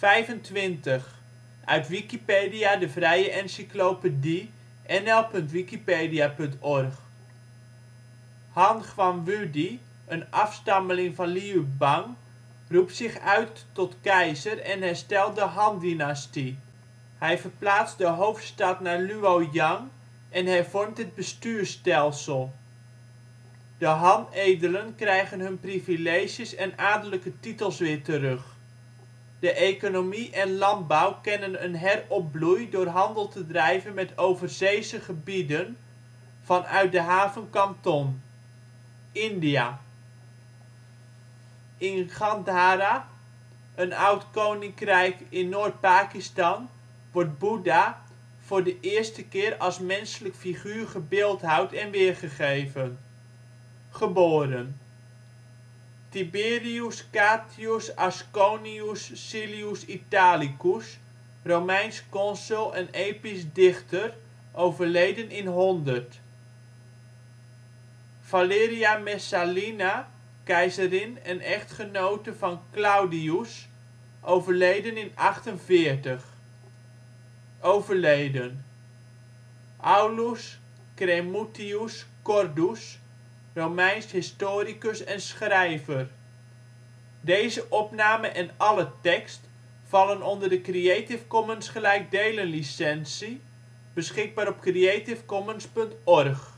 25, uit Wikipedia, de vrije encyclopedie. nl.wikipedia.org. Han Gwanwudi, een afstammeling van Liu Bang, roept zich uit tot keizer en herstelt de Han-dynastie. Hij verplaatst de hoofdstad naar Luoyang en hervormt het bestuursstelsel. De Han-edelen krijgen hun privileges en adellijke titels weer terug. De economie en landbouw kennen een heropbloei door handel te drijven met overzeese gebieden vanuit de haven Kanton. India. In Gandhara, een oud koninkrijk in Noord-Pakistan, wordt Boeddha voor de eerste keer als menselijk figuur gebeeldhouwd en weergegeven. Geboren: Tiberius Catius Asconius Silius Italicus, Romeins consul en episch dichter, overleden 100. Valeria Messalina, keizerin en echtgenote van Claudius, overleden 48. Overleden: Aulus Cremutius Cordus, Romeins historicus en schrijver. Deze opname en alle tekst vallen onder de Creative Commons gelijkdelen licentie. Beschikbaar op creativecommons.org